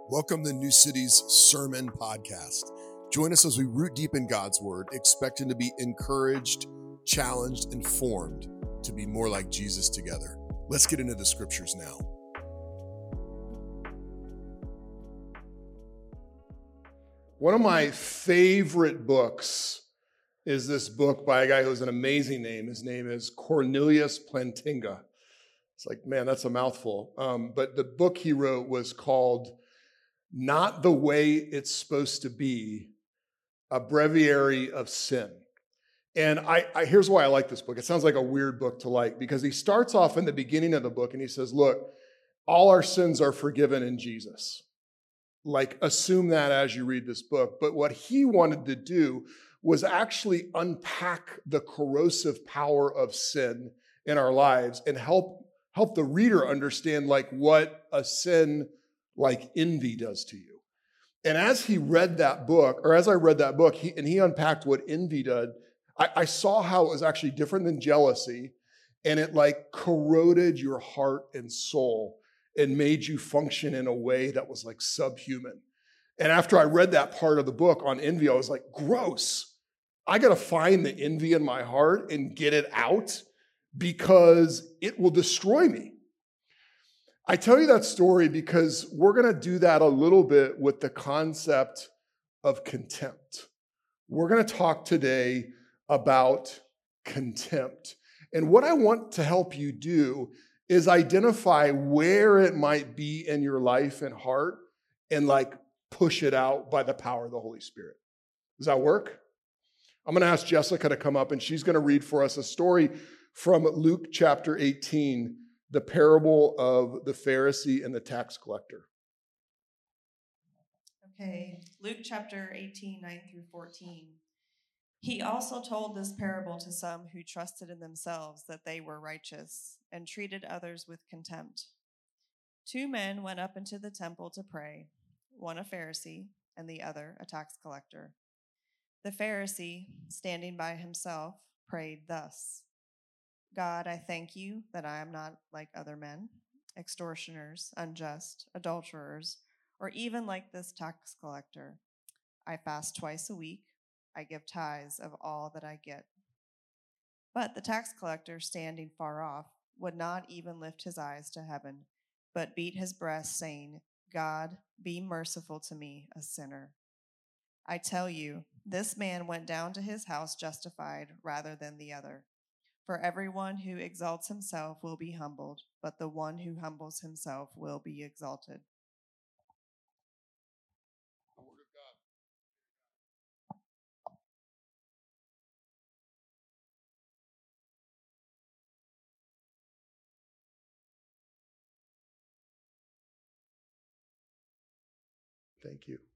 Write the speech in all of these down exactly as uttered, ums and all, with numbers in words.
Welcome to New City's Sermon Podcast. Join us as we root deep in God's Word, expecting to be encouraged, challenged, and formed to be more like Jesus together. Let's get into the scriptures now. One of my favorite books is this book by a guy who has an amazing name. His name is Cornelius Plantinga. It's like, man, that's a mouthful. Um, but the book he wrote was called Not the Way It's Supposed to Be, a Breviary of Sin. And I, I here's why I like this book. It sounds like a weird book to like, because he starts off in the beginning of the book and he says, look, all our sins are forgiven in Jesus. Like, assume that as you read this book. But what he wanted to do was actually unpack the corrosive power of sin in our lives and help help the reader understand like what a sin like envy does to you. And as he read that book, or as I read that book, he, and he unpacked what envy did, I, I saw how it was actually different than jealousy, and it like corroded your heart and soul and made you function in a way that was like subhuman. And after I read that part of the book on envy, I was like, gross. I got to find the envy in my heart and get it out because it will destroy me. I tell you that story because we're going to do that a little bit with the concept of contempt. We're going to talk today about contempt. And what I want to help you do is identify where it might be in your life and heart and like push it out by the power of the Holy Spirit. Does that work? I'm going to ask Jessica to come up and she's going to read for us a story from Luke chapter eighteen, the parable of the Pharisee and the tax collector. Okay, Luke chapter eighteen, nine through fourteen. He also told this parable to some who trusted in themselves that they were righteous and treated others with contempt. Two men went up into the temple to pray, one a Pharisee and the other a tax collector. The Pharisee, standing by himself, prayed thus: God, I thank you that I am not like other men, extortioners, unjust, adulterers, or even like this tax collector. I fast twice a week. I give tithes of all that I get. But the tax collector, standing far off, would not even lift his eyes to heaven, but beat his breast, saying, God, be merciful to me, a sinner. I tell you, this man went down to his house justified rather than the other. For everyone who exalts himself will be humbled, but the one who humbles himself will be exalted. The word of God. Thank you.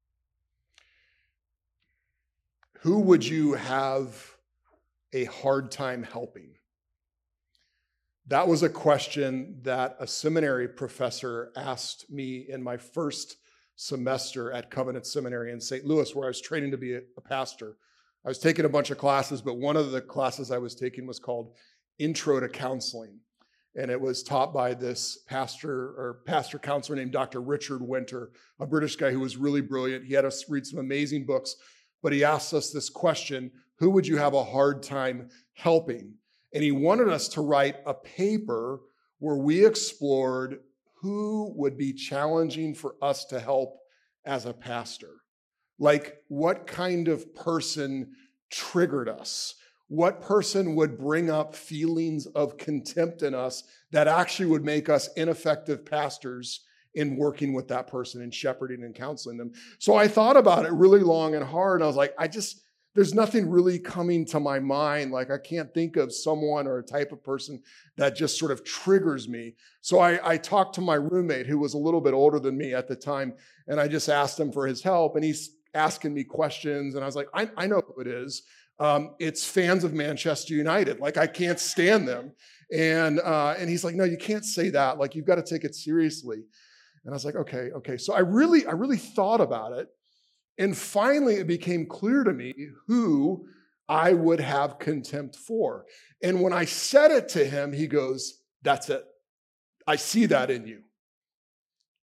Who would you have a hard time helping? That was a question that a seminary professor asked me in my first semester at Covenant Seminary in Saint Louis, where I was training to be a, a pastor. I was taking a bunch of classes, but one of the classes I was taking was called Intro to Counseling. And it was taught by this pastor or pastor counselor named Doctor Richard Winter, a British guy who was really brilliant. He had us read some amazing books, but he asked us this question: who would you have a hard time helping? And he wanted us to write a paper where we explored who would be challenging for us to help as a pastor. Like, what kind of person triggered us? What person would bring up feelings of contempt in us that actually would make us ineffective pastors in working with that person and shepherding and counseling them? So I thought about it really long and hard. And I was like, I just, there's nothing really coming to my mind. Like, I can't think of someone or a type of person that just sort of triggers me. So I, I talked to my roommate, who was a little bit older than me at the time, and I just asked him for his help. And he's asking me questions. And I was like, I, I know who it is. Um, it's fans of Manchester United. Like, I can't stand them. And uh, and he's like, no, you can't say that. Like, you've got to take it seriously. And I was like, okay, okay. So I really, I really thought about it. And finally, it became clear to me who I would have contempt for. And when I said it to him, he goes, that's it. I see that in you.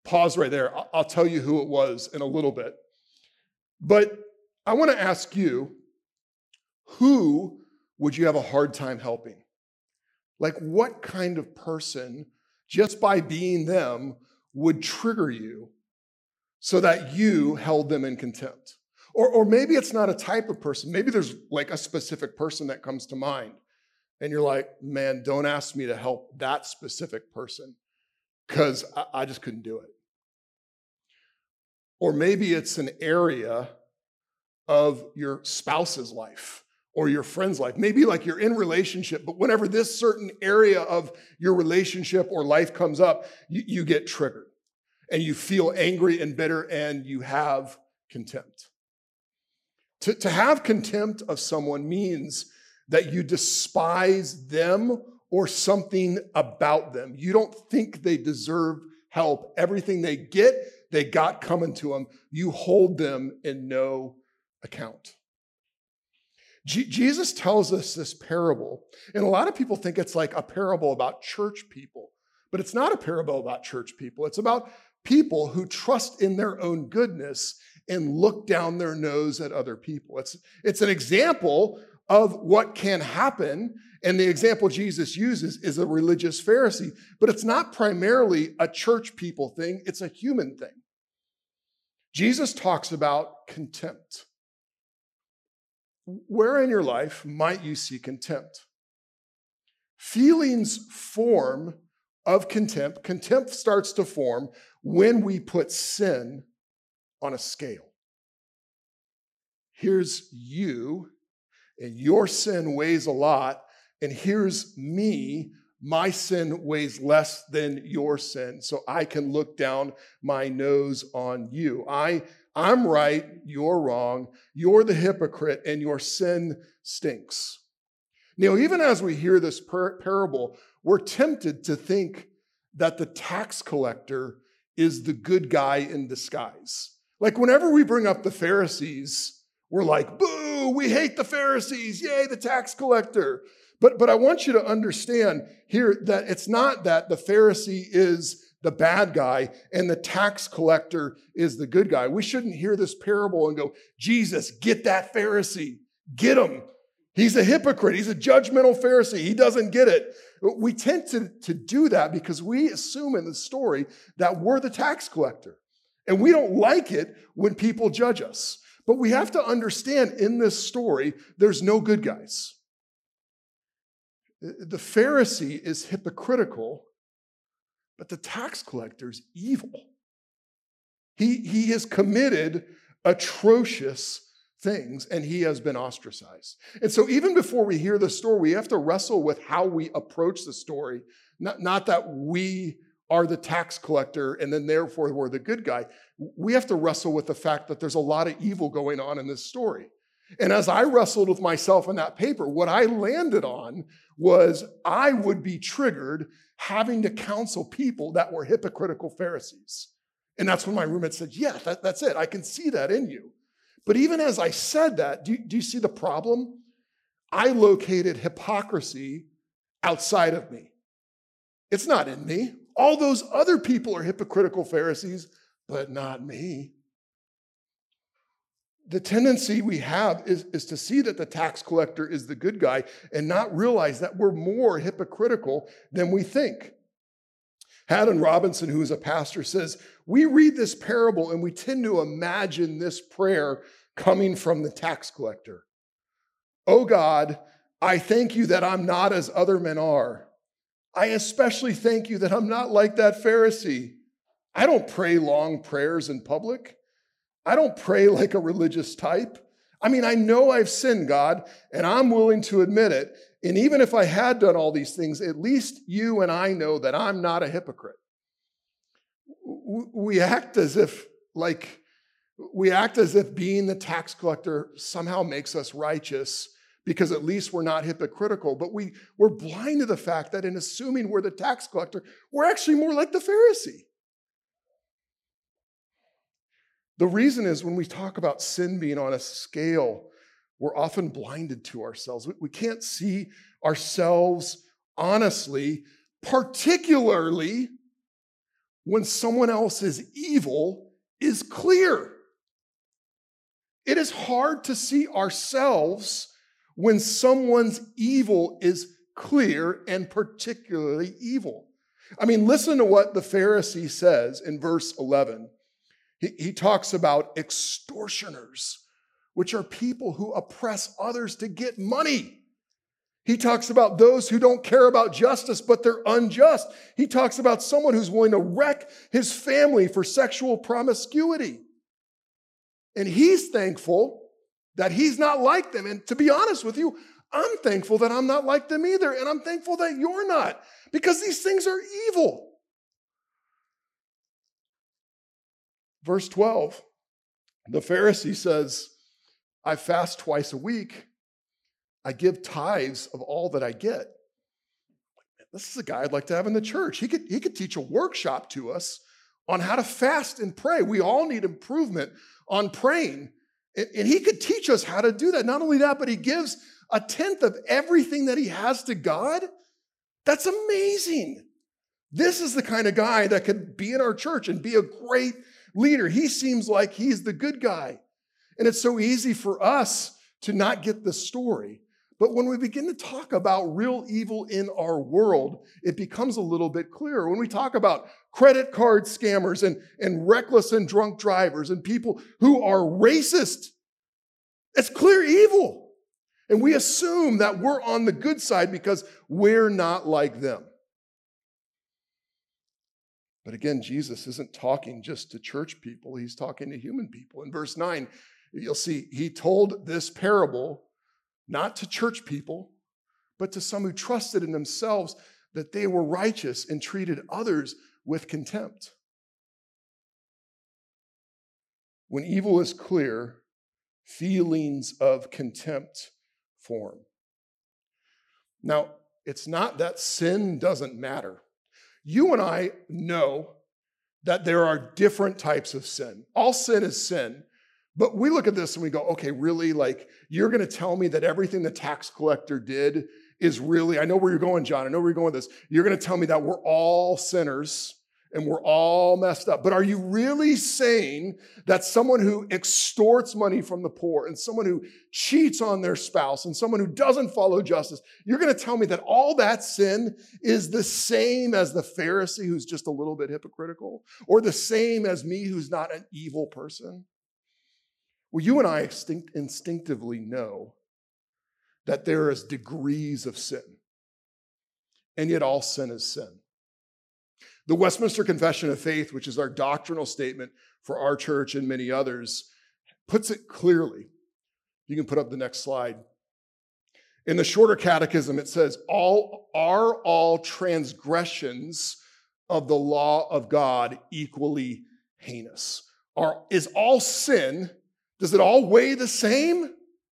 pause right there. I'll tell you who it was in a little bit. But I want to ask you, who would you have a hard time helping? Like, what kind of person, just by being them, would trigger you so that you held them in contempt? Or, or maybe it's not a type of person. Maybe there's like a specific person that comes to mind. And you're like, man, don't ask me to help that specific person because I, I just couldn't do it. Or maybe it's an area of your spouse's life or your friend's life. Maybe like you're in relationship, but whenever this certain area of your relationship or life comes up, you, you get triggered and you feel angry and bitter and you have contempt. To, to have contempt of someone means that you despise them or something about them. You don't think they deserve help. Everything they get, they got coming to them. You hold them in no account. G- Jesus tells us this parable, and a lot of people think it's like a parable about church people, but it's not a parable about church people. It's about people who trust in their own goodness and look down their nose at other people. It's, it's an example of what can happen, and the example Jesus uses is a religious Pharisee, but it's not primarily a church people thing, it's a human thing. Jesus talks about contempt. Where in your life might you see contempt? Feelings form of contempt. Contempt starts to form when we put sin on a scale. Here's you, and your sin weighs a lot, and here's me, my sin weighs less than your sin, so I can look down my nose on you. I, I'm right, you're wrong, you're the hypocrite, and your sin stinks. Now, even as we hear this par- parable, we're tempted to think that the tax collector is the good guy in disguise. Like whenever we bring up the Pharisees, we're like, boo, we hate the Pharisees, yay, the tax collector. But, but I want you to understand here that it's not that the Pharisee is the bad guy and the tax collector is the good guy. We shouldn't hear this parable and go, Jesus, get that Pharisee, get him. He's a hypocrite. He's a judgmental Pharisee. He doesn't get it. We tend to, to do that because we assume in the story that we're the tax collector. And we don't like it when people judge us. But we have to understand in this story, there's no good guys. The Pharisee is hypocritical, but the tax collector is evil. He, he has committed atrocious things, and he has been ostracized. And so even before we hear the story, we have to wrestle with how we approach the story. Not, not that we are the tax collector and then therefore we're the good guy. We have to wrestle with the fact that there's a lot of evil going on in this story. And as I wrestled with myself in that paper, what I landed on was I would be triggered having to counsel people that were hypocritical Pharisees. And that's when my roommate said, yeah, that, that's it. I can see that in you. But even as I said that, do, do you see the problem? I located hypocrisy outside of me. It's not in me. All those other people are hypocritical Pharisees, but not me. The tendency we have is, is to see that the tax collector is the good guy and not realize that we're more hypocritical than we think. Haddon Robinson, who is a pastor, says, we read this parable and we tend to imagine this prayer coming from the tax collector. Oh God, I thank you that I'm not as other men are. I especially thank you that I'm not like that Pharisee. I don't pray long prayers in public. I don't pray like a religious type. I mean, I know I've sinned, God, and I'm willing to admit it. And even if I had done all these things, at least you and I know that I'm not a hypocrite. We act as if, like, we act as if being the tax collector somehow makes us righteous because at least we're not hypocritical. But we, we're blind to the fact that in assuming we're the tax collector, we're actually more like the Pharisee. The reason is when we talk about sin being on a scale, we're often blinded to ourselves. We, we can't see ourselves honestly, particularly when someone else's evil is clear. It is hard to see ourselves when someone's evil is clear and particularly evil. I mean, listen to what the Pharisee says in verse eleven. He, he talks about extortioners, which are people who oppress others to get money. He talks about those who don't care about justice, but they're unjust. He talks about someone who's willing to wreck his family for sexual promiscuity. And he's thankful that he's not like them. And to be honest with you, I'm thankful that I'm not like them either. And I'm thankful that you're not, because these things are evil. Verse twelve, the Pharisee says, I fast twice a week. I give tithes of all that I get. This is a guy I'd like to have in the church. He could, he could teach a workshop to us on how to fast and pray. We all need improvement on praying. And, and he could teach us how to do that. Not only that, but he gives a tenth of everything that he has to God. That's amazing. This is the kind of guy that could be in our church and be a great leader. He seems like he's the good guy. And it's so easy for us to not get the story. But when we begin to talk about real evil in our world, it becomes a little bit clearer. When we talk about credit card scammers and, and reckless and drunk drivers and people who are racist, it's clear evil. And we assume that we're on the good side because we're not like them. But again, Jesus isn't talking just to church people. He's talking to human people. In verse nine, you'll see he told this parable not to church people, but to some who trusted in themselves that they were righteous and treated others with contempt. When evil is clear, feelings of contempt form. Now, it's not that sin doesn't matter. You and I know that there are different types of sin. All sin is sin. But we look at this and we go, okay, really? Like, you're going to tell me that everything the tax collector did is really, I know where you're going, John. I know where you're going with this. You're going to tell me that we're all sinners and we're all messed up. But are you really saying that someone who extorts money from the poor and someone who cheats on their spouse and someone who doesn't follow justice, you're going to tell me that all that sin is the same as the Pharisee who's just a little bit hypocritical, or the same as me who's not an evil person? Well, you and I instinct, instinctively know that there is degrees of sin, and yet all sin is sin. The Westminster Confession of Faith, which is our doctrinal statement for our church and many others, puts it clearly. You can put up the next slide. In the Shorter Catechism, it says, "All are all transgressions of the law of God equally heinous?" Are, is all sin, does it all weigh the same?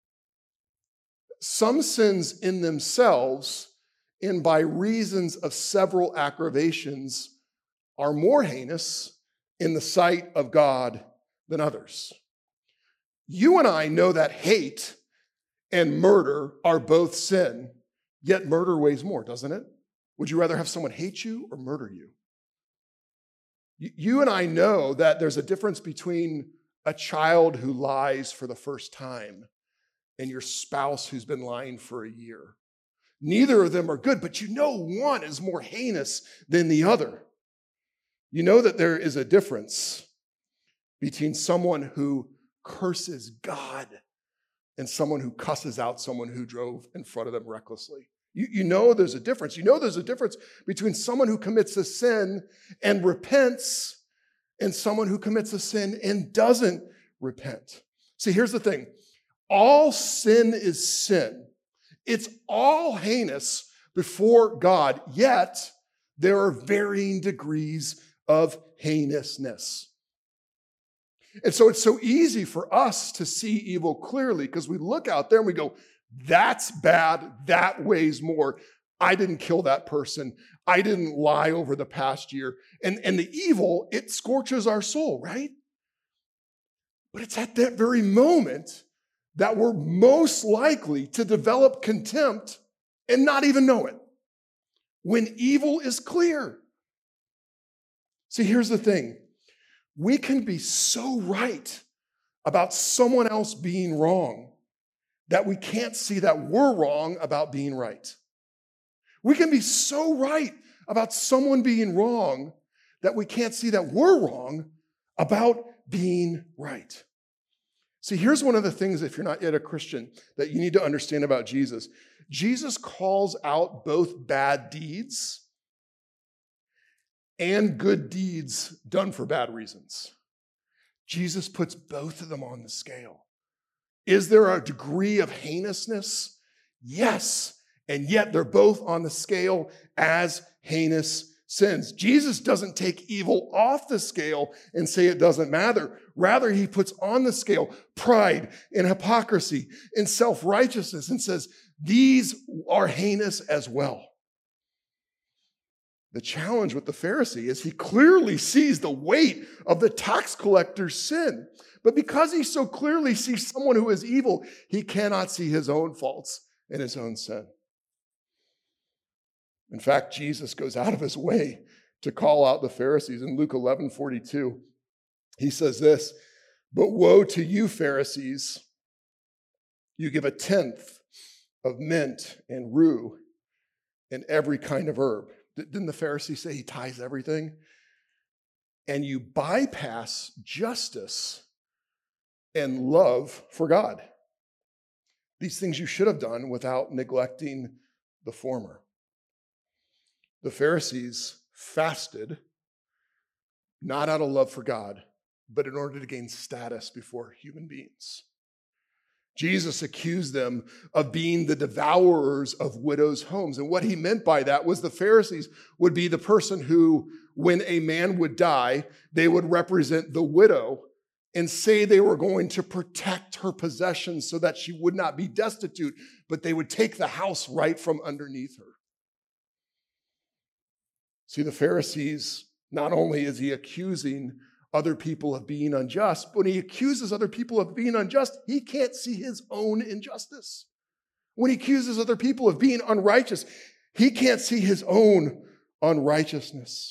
Some sins in themselves, and by reasons of several aggravations, are more heinous in the sight of God than others. You and I know that hate and murder are both sin, yet murder weighs more, doesn't it? Would you rather have someone hate you or murder you? You and I know that there's a difference between a child who lies for the first time and your spouse who's been lying for a year. Neither of them are good, but you know one is more heinous than the other. You know that there is a difference between someone who curses God and someone who cusses out someone who drove in front of them recklessly. You, you know there's a difference. You know there's a difference between someone who commits a sin and repents and someone who commits a sin and doesn't repent. See, here's the thing. All sin is sin. It's all heinous before God, yet there are varying degrees of heinousness. And so it's so easy for us to see evil clearly because we look out there and we go, that's bad, that weighs more. I didn't kill that person. I didn't lie over the past year. And, and the evil, it scorches our soul, right? But it's at that very moment that we're most likely to develop contempt and not even know it. When evil is clear. See, here's the thing. We can be so right about someone else being wrong that we can't see that we're wrong about being right. We can be so right about someone being wrong that we can't see that we're wrong about being right. See, here's one of the things, if you're not yet a Christian, that you need to understand about Jesus. Jesus calls out both bad deeds and good deeds done for bad reasons. Jesus puts both of them on the scale. Is there a degree of heinousness? Yes. And yet they're both on the scale as heinous sins. Jesus doesn't take evil off the scale and say it doesn't matter. Rather, he puts on the scale pride and hypocrisy and self-righteousness and says, these are heinous as well. The challenge with the Pharisee is he clearly sees the weight of the tax collector's sin. But because he so clearly sees someone who is evil, he cannot see his own faults and his own sin. In fact, Jesus goes out of his way to call out the Pharisees. In Luke eleven forty-two, he says this, "But woe to you, Pharisees, you give a tenth of mint and rue and every kind of herb." Didn't the Pharisee say he tithes everything? "And you bypass justice and love for God. These things you should have done without neglecting the former." The Pharisees fasted, not out of love for God, but in order to gain status before human beings. Jesus accused them of being the devourers of widows' homes. And what he meant by that was the Pharisees would be the person who, when a man would die, they would represent the widow and say they were going to protect her possessions so that she would not be destitute, but they would take the house right from underneath her. See, the Pharisees, not only is he accusing other people of being unjust, but when he accuses other people of being unjust, he can't see his own injustice. When he accuses other people of being unrighteous, he can't see his own unrighteousness.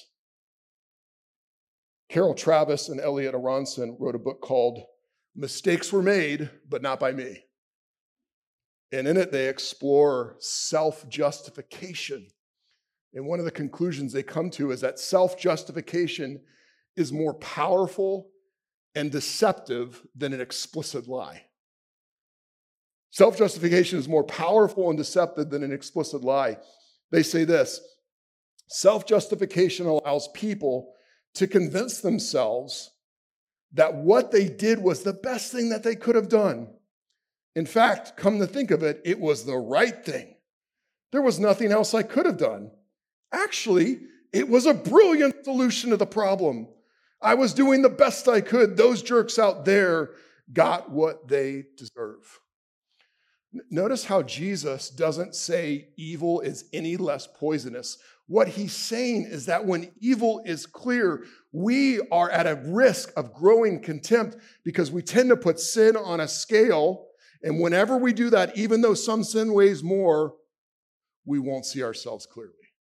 Carol Travis and Elliot Aronson wrote a book called Mistakes Were Made, But Not By Me. And in it, they explore self-justification. And one of the conclusions they come to is that self-justification is more powerful and deceptive than an explicit lie. Self-justification is more powerful and deceptive than an explicit lie. They say this, self-justification allows people to convince themselves that what they did was the best thing that they could have done. In fact, come to think of it, it was the right thing. There was nothing else I could have done. Actually, it was a brilliant solution to the problem. I was doing the best I could. Those jerks out there got what they deserve. Notice how Jesus doesn't say evil is any less poisonous. What he's saying is that when evil is clear, we are at a risk of growing contempt because we tend to put sin on a scale. And whenever we do that, even though some sin weighs more, we won't see ourselves clearly.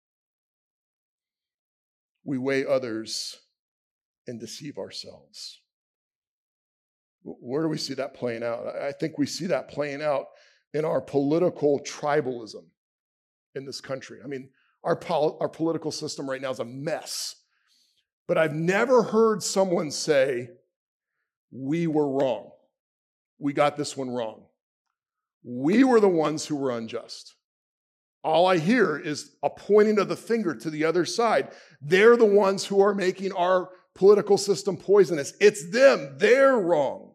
We weigh others and deceive ourselves. Where do we see that playing out? I think we see that playing out in our political tribalism in this country. I mean, our, pol- our political system right now is a mess. But I've never heard someone say, we were wrong. We got this one wrong. We were the ones who were unjust. All I hear is a pointing of the finger to the other side. They're the ones who are making our political system poisonous. It's them. They're wrong.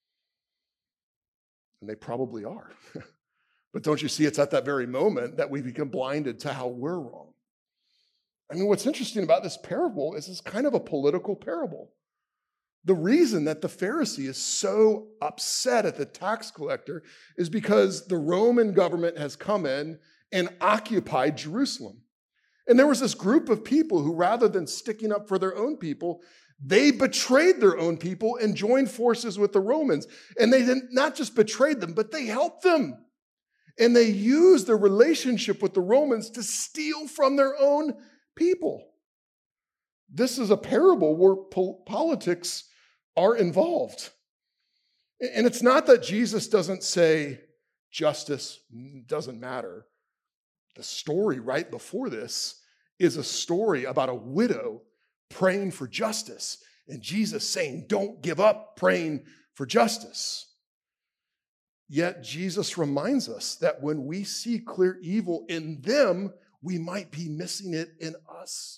And they probably are. But don't you see, it's at that very moment that we become blinded to how we're wrong. I mean, what's interesting about this parable is it's kind of a political parable. The reason that the Pharisee is so upset at the tax collector is because the Roman government has come in and occupied Jerusalem. And there was this group of people who, rather than sticking up for their own people, they betrayed their own people and joined forces with the Romans. And they didn't not just betrayed them, but they helped them. And they used their relationship with the Romans to steal from their own people. this is a parable where po- politics are involved. And it's not that Jesus doesn't say justice doesn't matter. The story right before this is a story about a widow praying for justice, and Jesus saying, don't give up praying for justice. Yet Jesus reminds us that when we see clear evil in them, we might be missing it in us.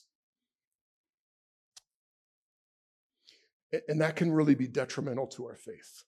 And that can really be detrimental to our faith.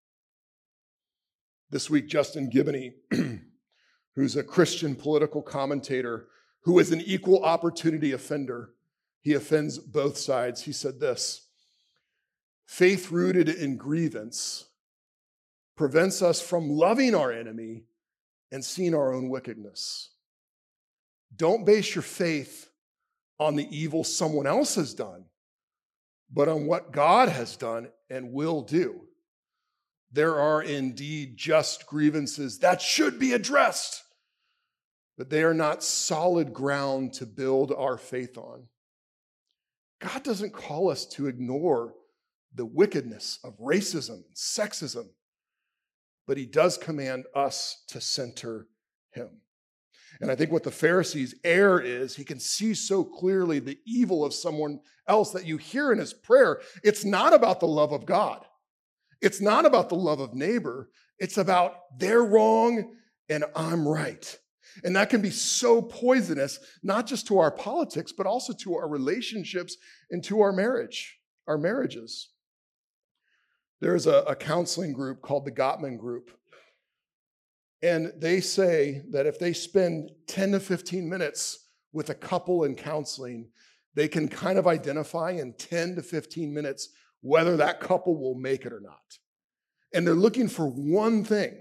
This week, Justin Giboney, who's a Christian political commentator who is an equal opportunity offender, he offends both sides. He said this: faith rooted in grievance prevents us from loving our enemy and seeing our own wickedness. Don't base your faith on the evil someone else has done, but on what God has done and will do. There are indeed just grievances that should be addressed, but they are not solid ground to build our faith on. God doesn't call us to ignore the wickedness of racism and sexism, but he does command us to center him. And I think what the Pharisees err is he can see so clearly the evil of someone else that you hear in his prayer. It's not about the love of God. It's not about the love of neighbor. It's about they're wrong and I'm right. And that can be so poisonous, not just to our politics, but also to our relationships and to our marriage, our marriages. There's a, a counseling group called the Gottman Group. And they say that if they spend ten to fifteen minutes with a couple in counseling, they can kind of identify in ten to fifteen minutes whether that couple will make it or not. And they're looking for one thing.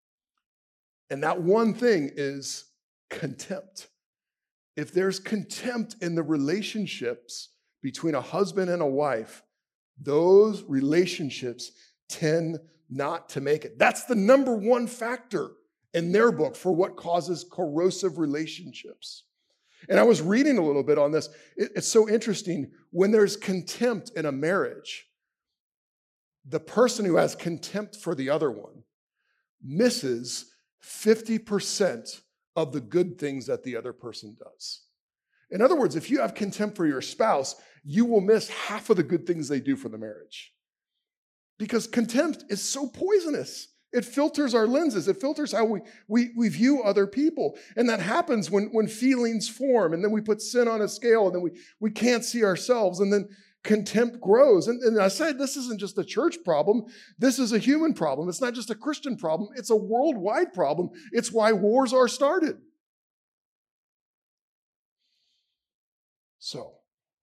And that one thing is contempt. If there's contempt in the relationships between a husband and a wife, those relationships tend not to make it. That's the number one factor in their book for what causes corrosive relationships. And I was reading a little bit on this. It's so interesting. When there's contempt in a marriage, the person who has contempt for the other one misses fifty percent of the good things that the other person does. In other words, if you have contempt for your spouse, you will miss half of the good things they do for the marriage. Because contempt is so poisonous. It filters our lenses. It filters how we, we, we view other people. And that happens when, when feelings form, and then we put sin on a scale, and then we, we can't see ourselves, and then contempt grows. And, and I said, this isn't just a church problem. This is a human problem. It's not just a Christian problem. It's a worldwide problem. It's why wars are started. So,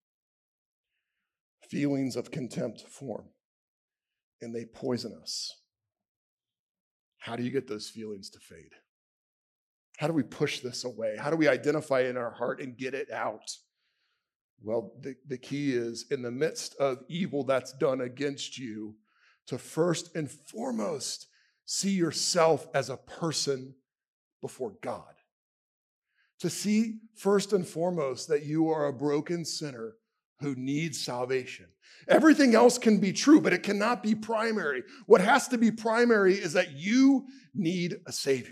feelings of contempt form, and they poison us. How do you get those feelings to fade? How do we push this away? How do we identify it in our heart and get it out? Well, the, the key is in the midst of evil that's done against you, to first and foremost see yourself as a person before God. To see first and foremost that you are a broken sinner who needs salvation. Everything else can be true, but it cannot be primary. What has to be primary is that you need a Savior.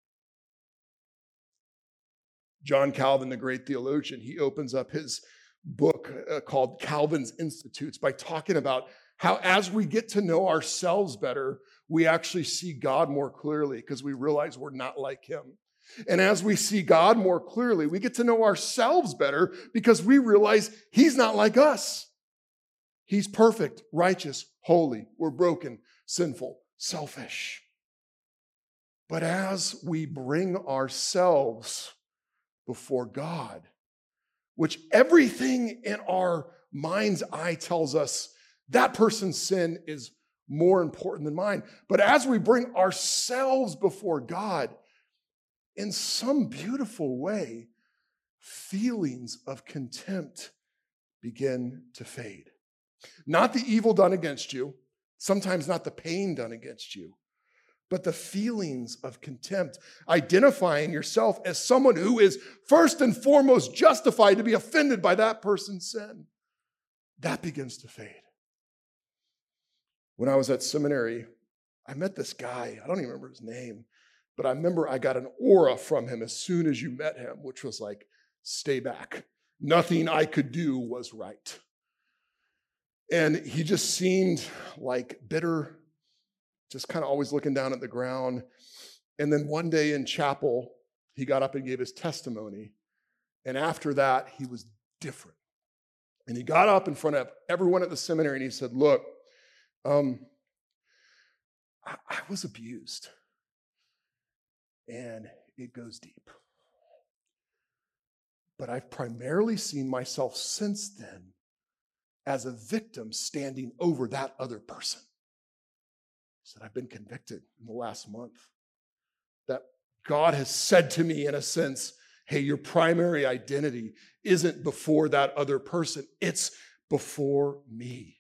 John Calvin, the great theologian, he opens up his book uh, called Calvin's Institutes by talking about how as we get to know ourselves better, we actually see God more clearly because we realize we're not like him. And as we see God more clearly, we get to know ourselves better because we realize he's not like us. He's perfect, righteous, holy. We're broken, sinful, selfish. But as we bring ourselves before God, which everything in our mind's eye tells us that person's sin is more important than mine. But as we bring ourselves before God, in some beautiful way, feelings of contempt begin to fade. Not the evil done against you, sometimes not the pain done against you, but the feelings of contempt, identifying yourself as someone who is first and foremost justified to be offended by that person's sin. that begins to fade. When I was at seminary, I met this guy. I don't even remember his name, but I remember I got an aura from him as soon as you met him, which was like, stay back. Nothing I could do was right. And he just seemed like bitter, just kind of always looking down at the ground. And then one day in chapel, he got up and gave his testimony. And after that, he was different. And he got up in front of everyone at the seminary and he said, look, um, I, I was abused. And it goes deep. But I've primarily seen myself since then as a victim standing over that other person. He said, I've been convicted in the last month that God has said to me in a sense, hey, your primary identity isn't before that other person, it's before me.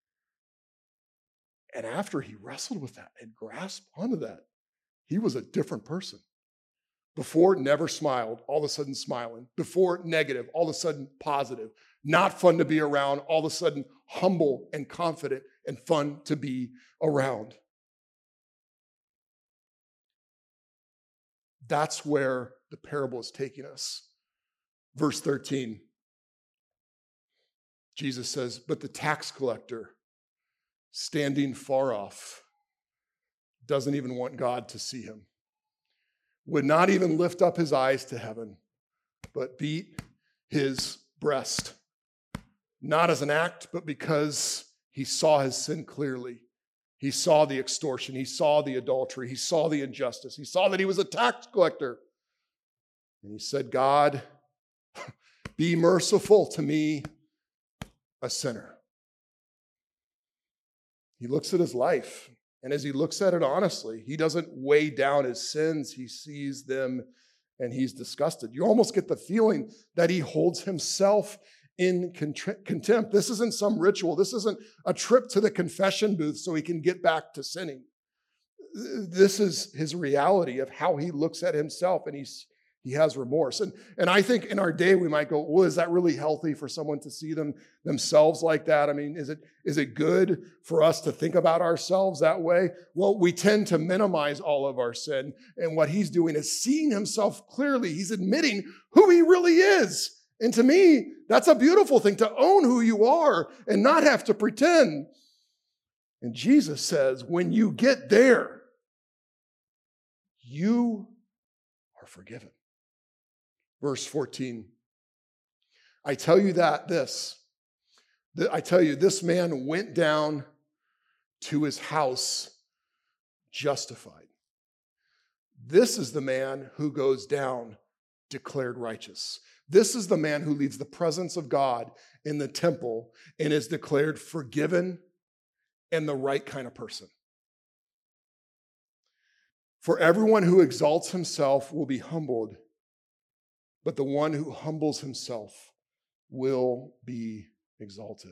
And after he wrestled with that and grasped onto that, he was a different person. Before, never smiled, all of a sudden smiling. Before, negative, all of a sudden positive. Not fun to be around, all of a sudden humble and confident and fun to be around. That's where the parable is taking us. Verse thirteen, Jesus says, but the tax collector, standing far off, doesn't even want God to see him, would not even lift up his eyes to heaven, but beat his breast, not as an act, but because he saw his sin clearly. He saw the extortion. He saw the adultery. He saw the injustice. He saw that he was a tax collector. And he said, God, be merciful to me, a sinner. He looks at his life, and as he looks at it honestly, he doesn't weigh down his sins. He sees them, and he's disgusted. You almost get the feeling that he holds himself in contempt. This isn't some ritual. This isn't a trip to the confession booth so he can get back to sinning. This is his reality of how he looks at himself, and he's he has remorse. And, and I think in our day, we might go, well, is that really healthy for someone to see them themselves like that? I mean, is it is it good for us to think about ourselves that way? Well, we tend to minimize all of our sin. And what he's doing is seeing himself clearly. He's admitting who he really is. And to me, that's a beautiful thing, to own who you are and not have to pretend. And Jesus says, when you get there, you are forgiven. Verse fourteen, I tell you that this, that I tell you, this man went down to his house justified. This is the man who goes down declared righteous. This is the man who leaves the presence of God in the temple and is declared forgiven and the right kind of person. For everyone who exalts himself will be humbled, but the one who humbles himself will be exalted.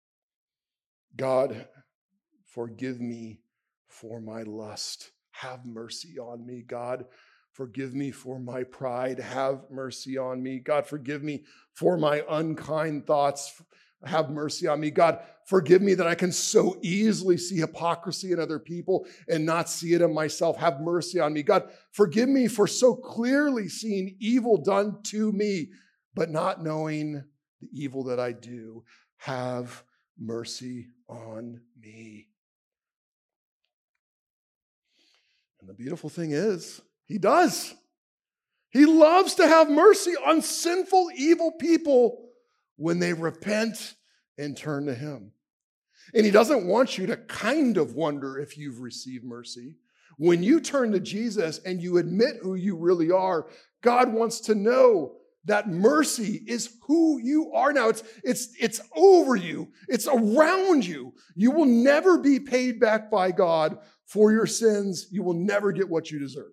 God, forgive me for my lust. Have mercy on me. God, forgive me for my pride. Have mercy on me. God, forgive me for my unkind thoughts. Have mercy on me. God, forgive me that I can so easily see hypocrisy in other people and not see it in myself. Have mercy on me. God, forgive me for so clearly seeing evil done to me, but not knowing the evil that I do. Have mercy on me. And the beautiful thing is, he does. He loves to have mercy on sinful, evil people when they repent and turn to him. And he doesn't want you to kind of wonder if you've received mercy. When you turn to Jesus and you admit who you really are, God wants to know that mercy is who you are now. It's, it's, it's over you. It's around you. You will never be paid back by God for your sins. You will never get what you deserve.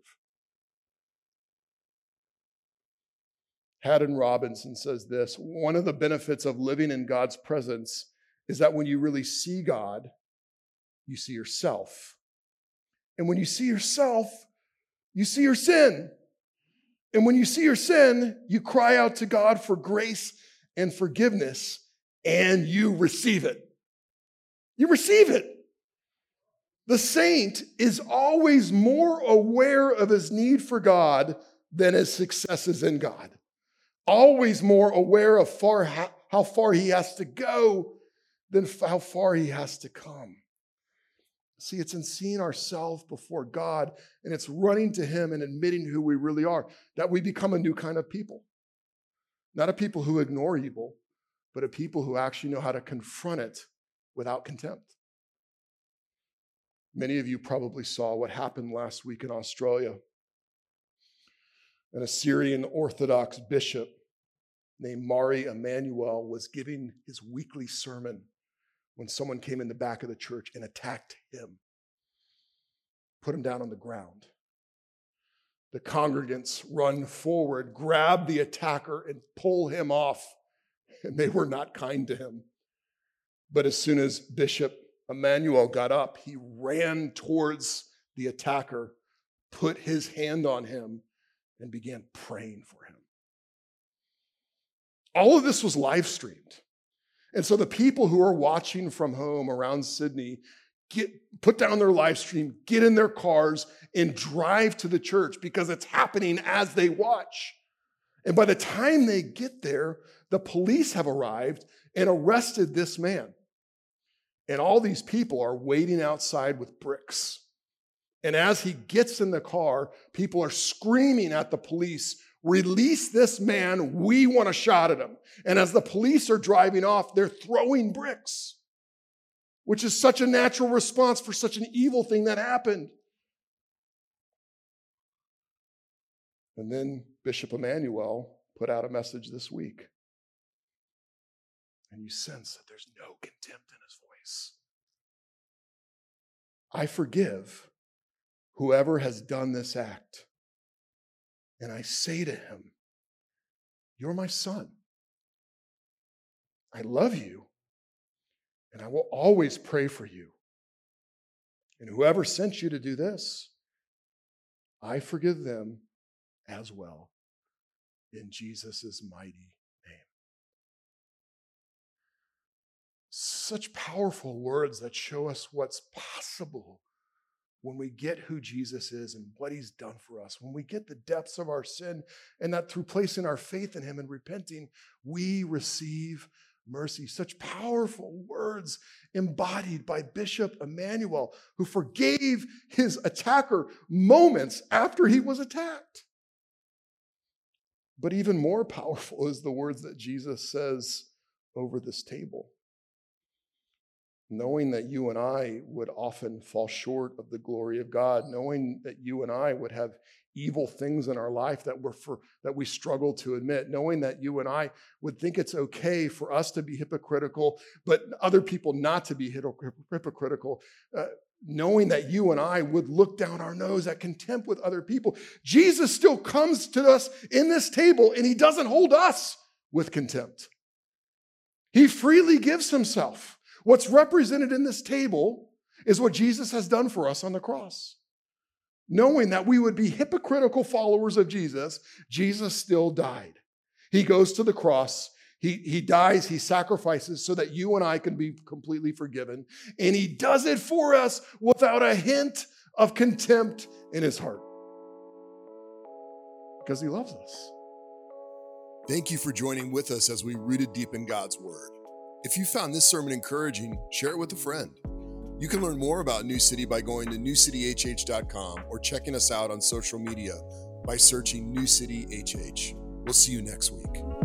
Haddon Robinson says this, one of the benefits of living in God's presence is that when you really see God, you see yourself. And when you see yourself, you see your sin. And when you see your sin, you cry out to God for grace and forgiveness, and you receive it. You receive it. The saint is always more aware of his need for God than his successes in God. Always more aware of far, how far he has to go than how far he has to come. See, it's in seeing ourselves before God, and it's running to him and admitting who we really are, that we become a new kind of people. Not a people who ignore evil, but a people who actually know how to confront it without contempt. Many of you probably saw what happened last week in Australia. An Assyrian Orthodox bishop named Mari Emmanuel was giving his weekly sermon when someone came in the back of the church and attacked him, put him down on the ground. The congregants run forward, grab the attacker, and pull him off, and they were not kind to him. But as soon as Bishop Emmanuel got up, he ran towards the attacker, put his hand on him, and began praying for him. All of this was live streamed. And so the people who are watching from home around Sydney get put down their live stream, get in their cars, and drive to the church because it's happening as they watch. And by the time they get there, the police have arrived and arrested this man. And all these people are waiting outside with bricks. And as he gets in the car, people are screaming at the police, "Release this man, we want a shot at him." And as the police are driving off, they're throwing bricks, which is such a natural response for such an evil thing that happened. And then Bishop Emmanuel put out a message this week. And you sense that there's no contempt in his voice. "I forgive whoever has done this act. And I say to him, you're my son. I love you, and I will always pray for you. And whoever sent you to do this, I forgive them as well, in Jesus' mighty name." Such powerful words that show us what's possible when we get who Jesus is and what he's done for us, when we get the depths of our sin, and that through placing our faith in him and repenting, we receive mercy. Such powerful words embodied by Bishop Emmanuel, who forgave his attacker moments after he was attacked. But even more powerful is the words that Jesus says over this table. Knowing that you and I would often fall short of the glory of God, knowing that you and I would have evil things in our life that we're for, that we struggle to admit, knowing that you and I would think it's okay for us to be hypocritical, but other people not to be hypocritical, uh, knowing that you and I would look down our nose at contempt with other people, Jesus still comes to us in this table, and he doesn't hold us with contempt. He freely gives himself. What's represented in this table is what Jesus has done for us on the cross. Knowing that we would be hypocritical followers of Jesus, Jesus still died. He goes to the cross, he, he dies, he sacrifices so that you and I can be completely forgiven. And he does it for us without a hint of contempt in his heart. Because he loves us. Thank you for joining with us as we rooted deep in God's Word. If you found this sermon encouraging, share it with a friend. You can learn more about New City by going to new city h h dot com or checking us out on social media by searching New City H H. We'll see you next week.